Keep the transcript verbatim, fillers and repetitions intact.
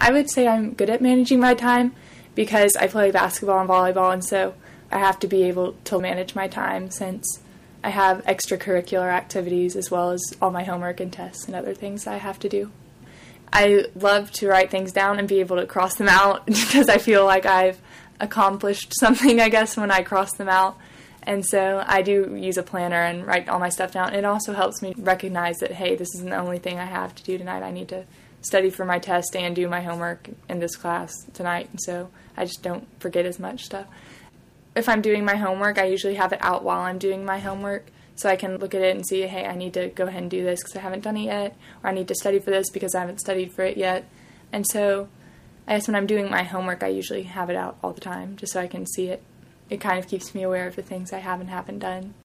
I would say I'm good at managing my time because I play basketball and volleyball, and so I have to be able to manage my time since I have extracurricular activities as well as all my homework and tests and other things I have to do. I love to write things down and be able to cross them out because I feel like I've accomplished something, I guess, when I cross them out. And so I do use a planner and write all my stuff down. It also helps me recognize that, hey, this isn't the only thing I have to do tonight. I need to study for my test and do my homework in this class tonight. And so I just don't forget as much stuff. If I'm doing my homework, I usually have it out while I'm doing my homework, so I can look at it and see, hey, I need to go ahead and do this because I haven't done it yet, or I need to study for this because I haven't studied for it yet. And so I guess when I'm doing my homework, I usually have it out all the time just so I can see it. It kind of keeps me aware of the things I have and haven't done.